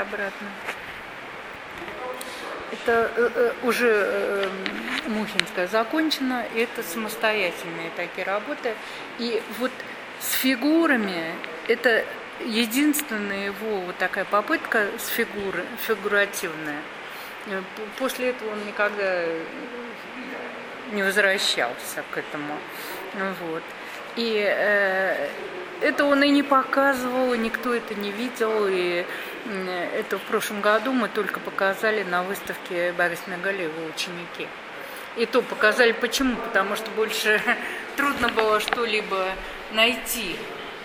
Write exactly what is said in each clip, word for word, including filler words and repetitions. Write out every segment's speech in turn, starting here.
обратно. Это э, уже э, Мухинская закончена, и это самостоятельные такие работы. И вот с фигурами это единственная его вот такая попытка с фигуры, фигуративная. После этого он никогда не возвращался к этому. Вот. И э, это он и не показывал, никто это не видел. И это в прошлом году мы только показали на выставке Бориса Мегалеева «Ученики». И то показали почему? Потому что больше трудно было что-либо найти.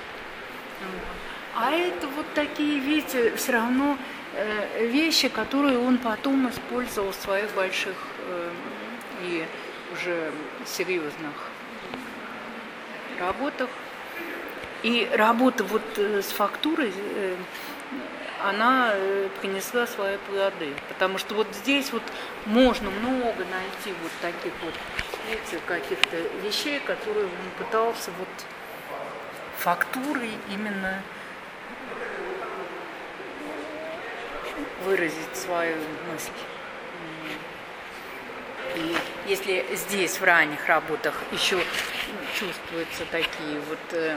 А это вот такие, видите, все равно э, вещи, которые он потом использовал в своих больших э, и уже серьезных работах. И работа вот э, с фактурой, э, она э, принесла свои плоды. Потому что вот здесь вот можно много найти вот таких вот, видите, каких-то вещей, которые он пытался вот фактурой именно выразить свою мысль. И если здесь в ранних работах еще чувствуются такие вот э,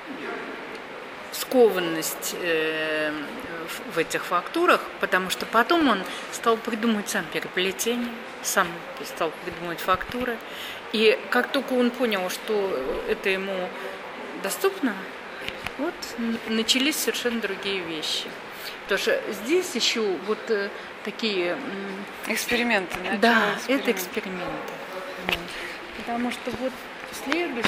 скованность э, в этих фактурах, потому что потом он стал придумывать сам переплетение, сам стал придумывать фактуры. И как только он понял, что это ему доступно, вот начались совершенно другие вещи. Потому что здесь еще вот э, такие... Эксперименты. Да, эксперимент. Это эксперименты. Потому что вот следующее...